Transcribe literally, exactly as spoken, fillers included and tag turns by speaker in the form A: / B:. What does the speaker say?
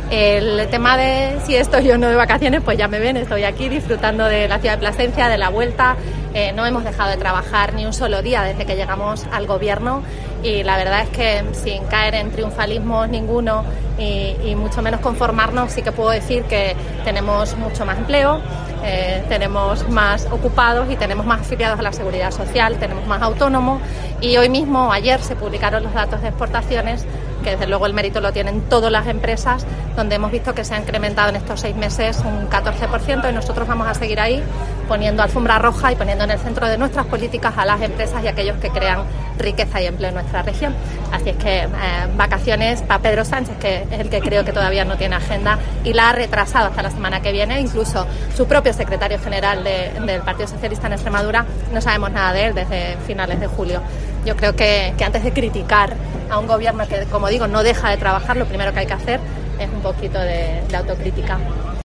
A: El tema de si estoy o no de vacaciones, pues ya me ven, estoy aquí disfrutando de la ciudad de Plasencia, de la vuelta. Eh, no hemos dejado de trabajar ni un solo día desde que llegamos al gobierno y la verdad es que sin caer en triunfalismos ninguno y, y mucho menos conformarnos, sí que puedo decir que tenemos mucho más empleo, eh, tenemos más ocupados y tenemos más afiliados a la seguridad social, tenemos más autónomos y hoy mismo, ayer, se publicaron los datos de exportaciones, que desde luego el mérito lo tienen todas las empresas, donde hemos visto que se ha incrementado en estos seis meses un catorce por ciento y nosotros vamos a seguir ahí poniendo alfombra roja y poniendo en el centro de nuestras políticas a las empresas y a aquellos que crean riqueza y empleo en nuestra región. Así es que eh, vacaciones para Pedro Sánchez, que es el que creo que todavía no tiene agenda y la ha retrasado hasta la semana que viene. Incluso su propio secretario general de, del Partido Socialista en Extremadura, no sabemos nada de él desde finales de julio. Yo creo que, que antes de criticar a un gobierno que, como digo, no deja de trabajar, lo primero que hay que hacer es un poquito de, de autocrítica.